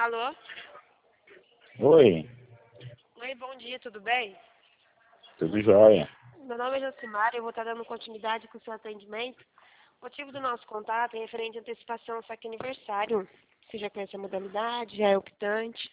Alô? Oi, Oi, bom dia, tudo bem? tudo jóia. Meu nome é Josimara e eu vou estar dando continuidade com o seu atendimento. O motivo do nosso contato é referente à antecipação saque aniversário. Você já conhece a modalidade, já é optante?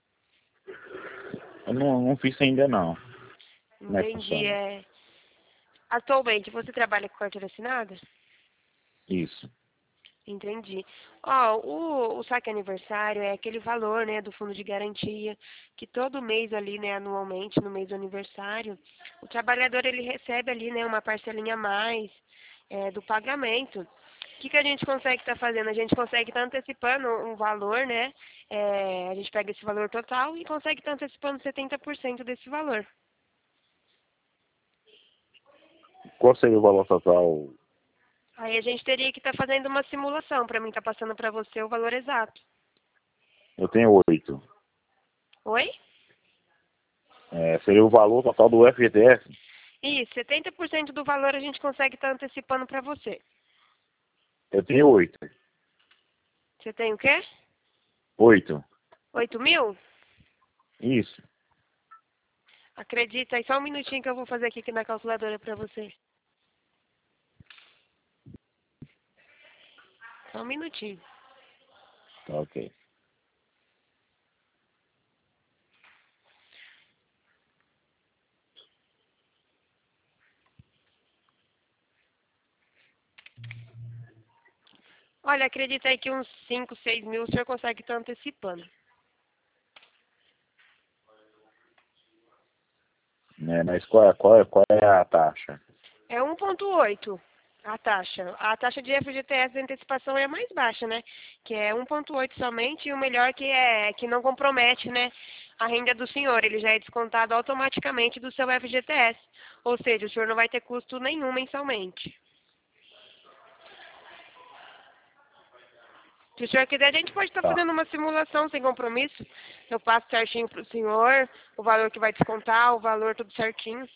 Eu não fiz ainda não. Como é que Entendi. funciona? Atualmente, você trabalha com carteira assinada? Isso. Entendi. Ó, o saque aniversário é aquele valor, né, do fundo de garantia que todo mês ali, né, anualmente, no mês do aniversário, o trabalhador ele recebe ali, né, uma parcelinha a mais do pagamento. O que a gente consegue estar fazendo? A gente consegue estar antecipando um valor, né? A gente pega esse valor total e consegue estar antecipando 70% desse valor. Qual seria o valor total? Aí a gente teria que estar fazendo uma simulação para mim estar passando para você o valor exato. Eu tenho 8. Oi? Seria o valor total do FGTS? Isso, 70% do valor a gente consegue estar antecipando para você. Eu tenho 8. Você tem o quê? 8. 8.000? Isso. Acredita aí, só um minutinho que eu vou fazer aqui na calculadora para você. Só um minutinho. Tá ok. Olha, acredita aí que uns 5, 6 mil o senhor consegue estar antecipando. Mas qual é a taxa? É 1,8 a taxa. A taxa de FGTS de antecipação é a mais baixa, né? Que é 1,8 somente, e o melhor que não compromete, né, a renda do senhor. Ele já é descontado automaticamente do seu FGTS. Ou seja, o senhor não vai ter custo nenhum mensalmente. Se o senhor quiser, a gente pode estar Tá. fazendo uma simulação sem compromisso. Eu passo certinho para o senhor, o valor que vai descontar, o valor tudo certinho.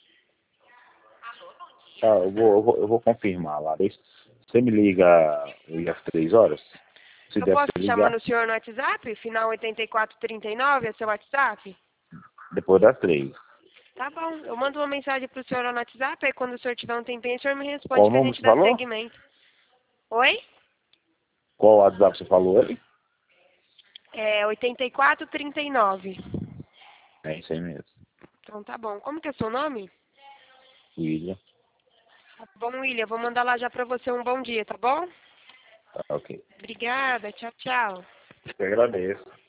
Tá, eu vou confirmar lá. Você me liga hoje às 3 horas? Se Eu der pra posso você chamar ligar, no senhor no WhatsApp? Final 8439 é seu WhatsApp? depois das 3. Tá bom. Eu mando uma mensagem pro senhor no WhatsApp, aí quando o senhor tiver um tempinho, o senhor me Qual responde o que a nome gente você dá falou? seguimento. Oi? Qual WhatsApp você falou aí? É 8439. É isso aí mesmo. Então tá bom. Como que é seu nome? William. Tá bom, William. Vou mandar lá já pra você um bom dia, tá bom? Tá ok. Obrigada. Tchau, tchau. Eu agradeço.